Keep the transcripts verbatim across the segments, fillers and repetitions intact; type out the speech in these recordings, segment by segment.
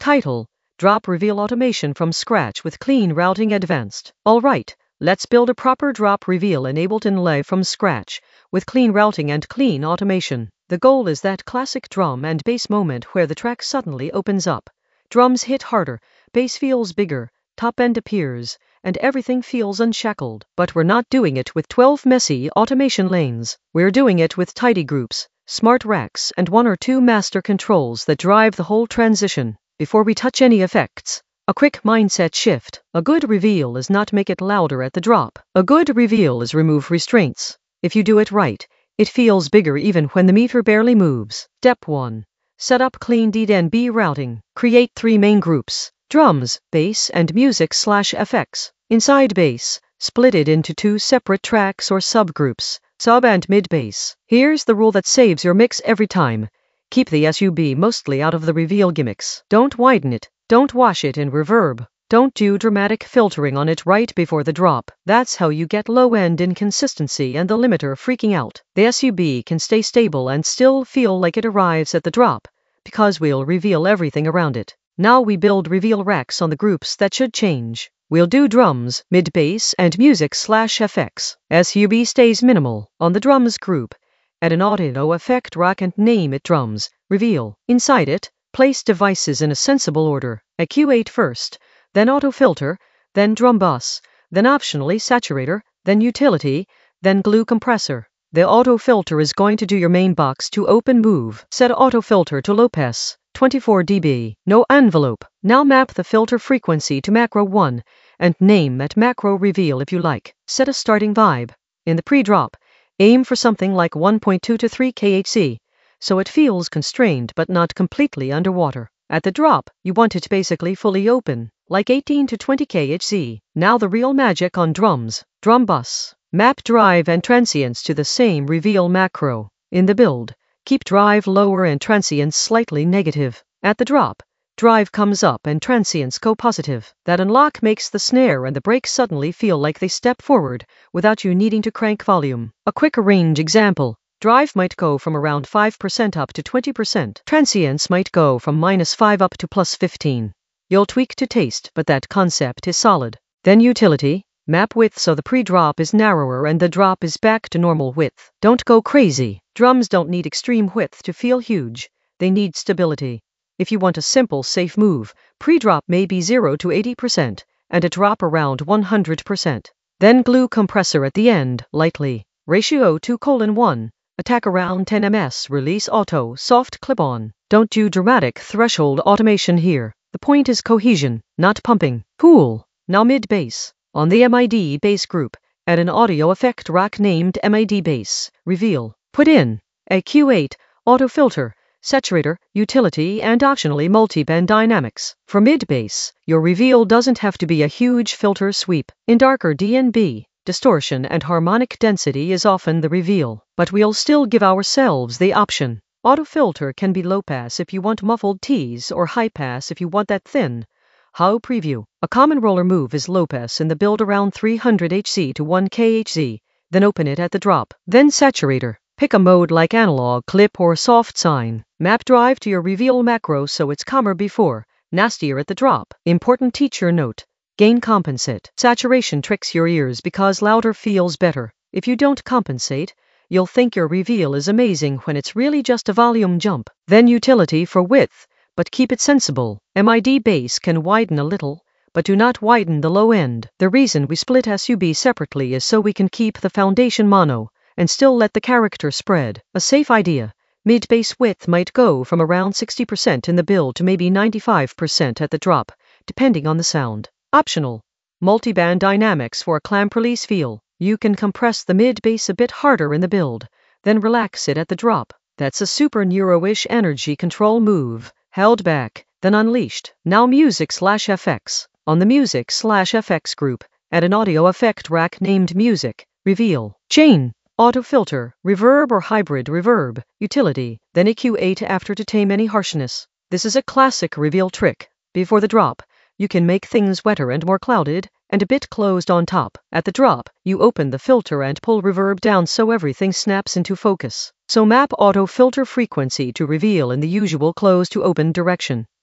Title: Drop Reveal Automation from Scratch with Clean Routing Advanced. Alright, let's build a proper drop reveal enabled inlay from scratch with clean routing and clean automation. The goal is that classic drum and bass moment where the track suddenly opens up. Drums hit harder, bass feels bigger, top end appears, and everything feels unshackled. But we're not doing it with twelve messy automation lanes. We're doing it with tidy groups, smart racks, and one or two master controls that drive the whole transition. Before we touch any effects, a quick mindset shift. A good reveal is not make it louder at the drop. A good reveal is remove restraints. If you do it right, it feels bigger even when the meter barely moves. Step one. Set up clean D N B routing. Create three main groups: drums, bass, and music slash F X. Inside bass, split it into two separate tracks or subgroups, sub and mid bass. Here's the rule that saves your mix every time. Keep the S U B mostly out of the reveal gimmicks. Don't widen it. Don't wash it in reverb. Don't do dramatic filtering on it right before the drop. That's how you get low-end inconsistency and the limiter freaking out. The S U B can stay stable and still feel like it arrives at the drop, because we'll reveal everything around it. Now we build reveal racks on the groups that should change. We'll do drums, mid-bass, and music slash F X. S U B stays minimal. On the drums group, add an audio effect rack and name it drums reveal. Inside it, place devices in a sensible order. A Q eight first, then auto filter, then drum bus, then optionally saturator, then utility, then glue compressor. The auto filter is going to do your main box to open move. Set auto filter to low pass, twenty-four decibels, no envelope. Now map the filter frequency to macro one, and name at macro reveal if you like. Set a starting vibe. In the pre-drop, aim for something like one point two to three kilohertz, so it feels constrained but not completely underwater. At the drop, you want it basically fully open, like eighteen to twenty kilohertz. Now the real magic on drums. Drum bus. Map drive and transients to the same reveal macro. In the build, keep drive lower and transients slightly negative. At the drop, drive comes up and transients go positive. That unlock makes the snare and the break suddenly feel like they step forward without you needing to crank volume. A quick range example. Drive might go from around five percent up to twenty percent. Transients might go from minus five up to plus fifteen. You'll tweak to taste, but that concept is solid. Then utility. Map width so the pre-drop is narrower and the drop is back to normal width. Don't go crazy. Drums don't need extreme width to feel huge. They need stability. If you want a simple, safe move, pre-drop may be zero to eighty percent, and a drop around one hundred percent. Then glue compressor at the end, lightly. Ratio two colon one. Attack around ten meters, release auto, soft clip-on. Don't do dramatic threshold automation here. The point is cohesion, not pumping. Cool. Now mid-bass. On the M I D bass group, add an audio effect rack named M I D bass. Reveal. Put in a Q eight, auto filter, saturator, utility, and optionally multi-band dynamics. For mid-bass, your reveal doesn't have to be a huge filter sweep. In darker D N B, distortion and harmonic density is often the reveal, but we'll still give ourselves the option. Auto filter can be low pass if you want muffled T's or high pass if you want that thin. How preview. A common roller move is low pass in the build around three hundred hertz to one kilohertz, then open it at the drop. Then saturator. Pick a mode like analog, clip, or soft sine. Map drive to your reveal macro so it's calmer before, nastier at the drop. Important teacher note. Gain compensate. Saturation tricks your ears because louder feels better. If you don't compensate, you'll think your reveal is amazing when it's really just a volume jump. Then utility for width, but keep it sensible. M I D bass can widen a little, but do not widen the low end. The reason we split S U B separately is so we can keep the foundation mono, and still let the character spread. A safe idea. Mid-bass width might go from around sixty percent in the build to maybe ninety-five percent at the drop, depending on the sound. Optional. Multi-band dynamics for a clamp release feel. You can compress the mid-bass a bit harder in the build, then relax it at the drop. That's a super neuro-ish energy control move. Held back, then unleashed. Now music slash F X. On the music slash F X group, add an audio effect rack named music. Reveal. Chain. Auto filter, reverb or hybrid reverb. Utility. Then a Q eight after to tame any harshness. This is a classic reveal trick. Before the drop, you can make things wetter and more clouded, and a bit closed on top. At the drop, you open the filter and pull reverb down so everything snaps into focus. So map auto filter frequency to reveal in the usual close to open direction.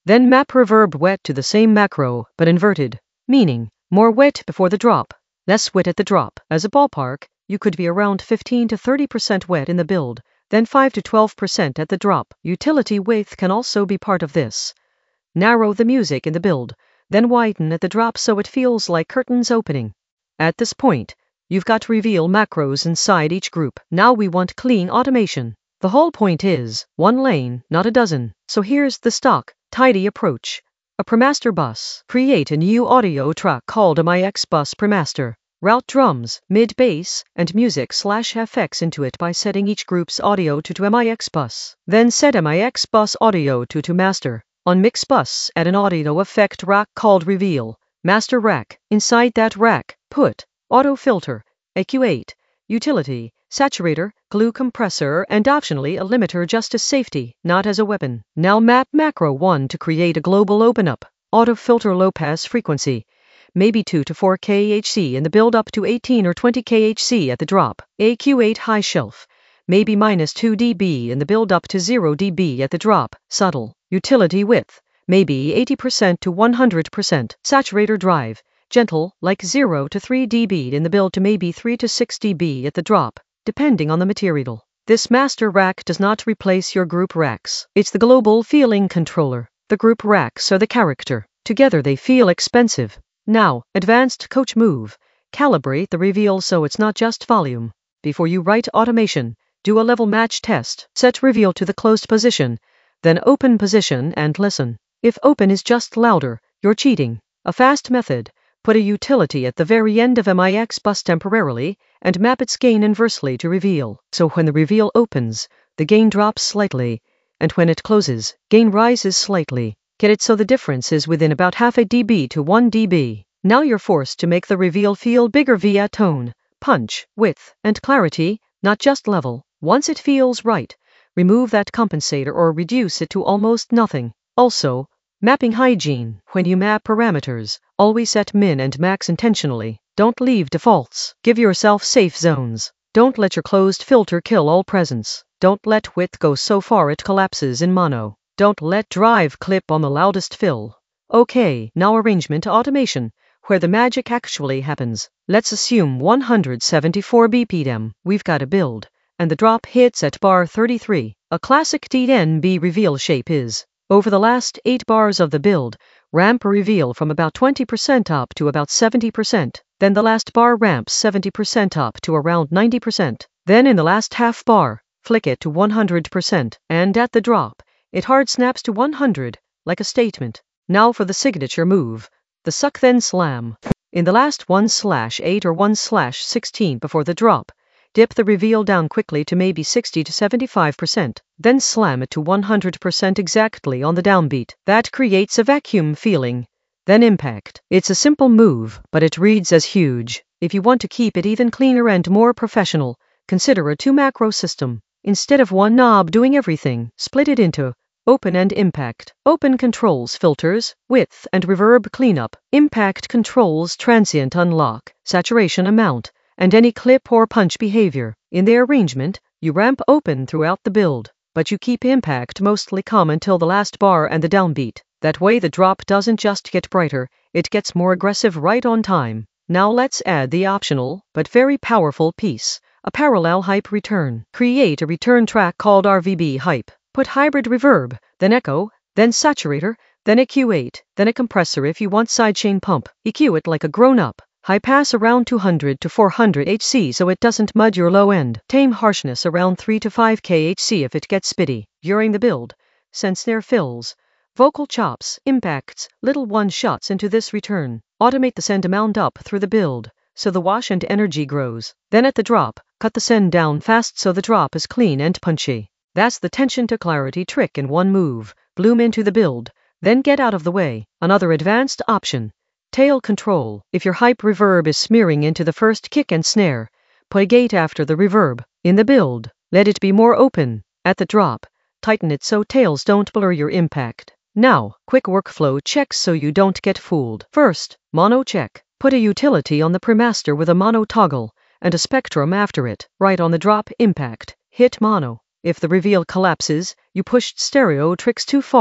Then map reverb wet to the same macro, but inverted. Meaning, more wet before the drop, less wet at the drop. As a ballpark, you could be around fifteen to thirty percent wet in the build, then five to twelve percent at the drop. Utility width can also be part of this. Narrow the music in the build, then widen at the drop so it feels like curtains opening. At this point, you've got reveal macros inside each group. Now we want clean automation. The whole point is, one lane, not a dozen. So here's the stock, tidy approach. A Premaster bus. Create a new audio track called M I X Bus Premaster. Route drums, mid-bass, and music slash F X into it by setting each group's audio to, to M I X Bus. Then set M I X Bus audio to to master. On Mix Bus, add an audio effect rack called Reveal. Master rack. Inside that rack, put auto filter, A Q eight, utility, saturator, glue compressor, and optionally a limiter just as safety, not as a weapon. Now map macro one to create a global open up. Auto filter low pass frequency. Maybe two to four K H C in the build up to eighteen or twenty K H C at the drop. A Q eight high shelf. Maybe minus two decibels in the build up to zero decibels at the drop. Subtle. Utility width. Maybe eighty percent to one hundred percent. Saturator drive. Gentle, like zero to three decibels in the build to maybe three to six decibels at the drop, depending on the material. This master rack does not replace your group racks. It's the global feeling controller. The group racks are the character. Together they feel expensive. Now, advanced coach move. Calibrate the reveal so it's not just volume. Before you write automation, do a level match test. Set reveal to the closed position, then open position and listen. If open is just louder, you're cheating. A fast method. Put a utility at the very end of M I X Bus temporarily, and map its gain inversely to reveal. So when the reveal opens, the gain drops slightly, and when it closes, gain rises slightly. Get it so the difference is within about half a dB to one dB. Now you're forced to make the reveal feel bigger via tone, punch, width, and clarity, not just level. Once it feels right, remove that compensator or reduce it to almost nothing. Also, mapping hygiene. When you map parameters, always set min and max intentionally. Don't leave defaults. Give yourself safe zones. Don't let your closed filter kill all presence. Don't let width go so far it collapses in mono. Don't let drive clip on the loudest fill. Okay, now arrangement automation, where the magic actually happens. Let's assume one hundred seventy-four B P M. We've got a build, and the drop hits at bar thirty-three. A classic T N B reveal shape is, over the last eight bars of the build, ramp reveal from about twenty percent up to about seventy percent. Then the last bar ramps seventy percent up to around ninety percent. Then in the last half bar, flick it to one hundred percent. And at the drop, it hard snaps to one hundred, like a statement. Now for the signature move, the suck then slam. In the last one slash eight or one slash sixteen before the drop, dip the reveal down quickly to maybe sixty to seventy-five percent, then slam it to one hundred percent exactly on the downbeat. That creates a vacuum feeling. Then impact. It's a simple move, but it reads as huge. If you want to keep it even cleaner and more professional, consider a two macro system. Instead of one knob doing everything, split it into open and impact. Open controls filters, width and reverb cleanup. Impact controls transient unlock, saturation amount, and any clip or punch behavior. In the arrangement, you ramp open throughout the build, but you keep impact mostly calm until the last bar and the downbeat. That way the drop doesn't just get brighter, it gets more aggressive right on time. Now let's add the optional, but very powerful piece. A parallel hype return. Create a return track called R V B hype. Put hybrid reverb, then echo, then saturator, then E Q eight, then a compressor if you want sidechain pump. E Q it like a grown-up. High pass around two hundred to four hundred H C so it doesn't mud your low end. Tame harshness around three to five K H C if it gets spitty. During the build, send snare fills, vocal chops, impacts, little one-shots into this return. Automate the send amount up through the build, so the wash and energy grows. Then at the drop, cut the send down fast so the drop is clean and punchy. That's the tension to clarity trick in one move. Bloom into the build, then get out of the way. Another advanced option. Tail control. If your hype reverb is smearing into the first kick and snare, put a gate after the reverb. In the build, let it be more open. At the drop, tighten it so tails don't blur your impact. Now, quick workflow checks so you don't get fooled. First, mono check. Put a utility on the Premaster with a mono toggle, and a spectrum after it. Right on the drop impact, hit mono. If the reveal collapses, you pushed stereo tricks too far.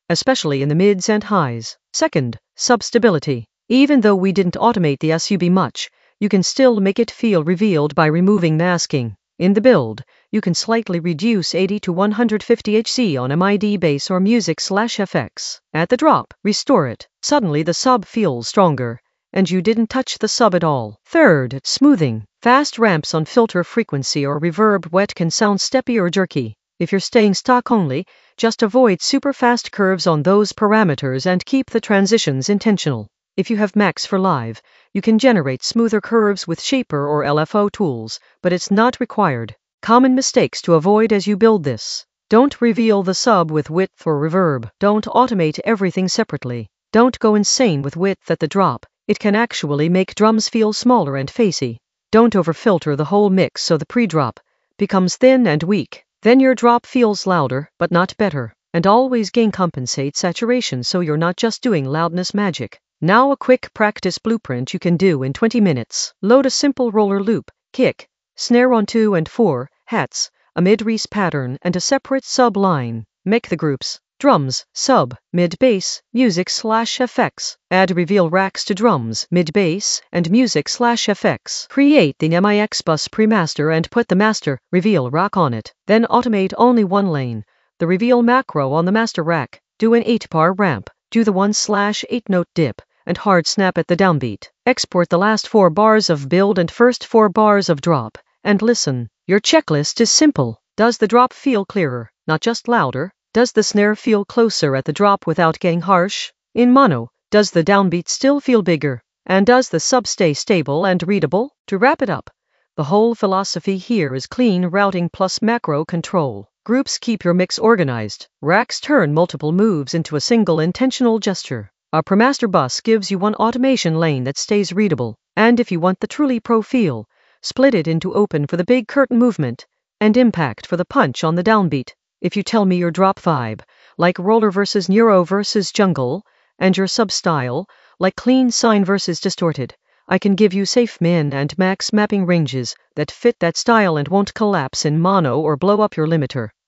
especially in the mids and highs. Second, sub stability. Even though we didn't automate the sub much, you can still make it feel revealed by removing masking. In the build, you can slightly reduce eighty to one hundred fifty hertz on M I D bass or music slash F X. At the drop, restore it. Suddenly the sub feels stronger, and you didn't touch the sub at all. Third, smoothing. Fast ramps on filter frequency or reverb wet can sound steppy or jerky. If you're staying stock only, just avoid super fast curves on those parameters and keep the transitions intentional. If you have Max for Live, you can generate smoother curves with Shaper or L F O tools, but it's not required. Common mistakes to avoid as you build this. Don't reveal the sub with width or reverb. Don't automate everything separately. Don't go insane with width at the drop. It can actually make drums feel smaller and facey. Don't overfilter the whole mix so the pre-drop becomes thin and weak. Then your drop feels louder, but not better. And always gain compensate saturation so you're not just doing loudness magic. Now a quick practice blueprint you can do in twenty minutes. Load a simple roller loop, kick, snare on two and four, hats, a mid-reese pattern and a separate sub-line. Make the groups, drums, sub, mid-bass, music slash F X. Add reveal racks to drums, mid-bass, and music slash F X. Create the M I X bus pre-master and put the master, reveal rack on it. Then automate only one lane, the reveal macro on the master rack. Do an eight bar ramp. Do the one slash eight note dip and hard snap at the downbeat. Export the last four bars of build and first four bars of drop, and listen. Your checklist is simple. Does the drop feel clearer, not just louder? Does the snare feel closer at the drop without getting harsh? In mono, does the downbeat still feel bigger? And does the sub stay stable and readable? To wrap it up, the whole philosophy here is clean routing plus macro control. Groups keep your mix organized. Racks turn multiple moves into a single intentional gesture. A ProMaster bus gives you one automation lane that stays readable. And if you want the truly pro feel, split it into open for the big curtain movement and impact for the punch on the downbeat. If you tell me your drop vibe, like roller versus neuro versus jungle, and your sub style, like clean sine versus distorted, I can give you safe min and max mapping ranges that fit that style and won't collapse in mono or blow up your limiter.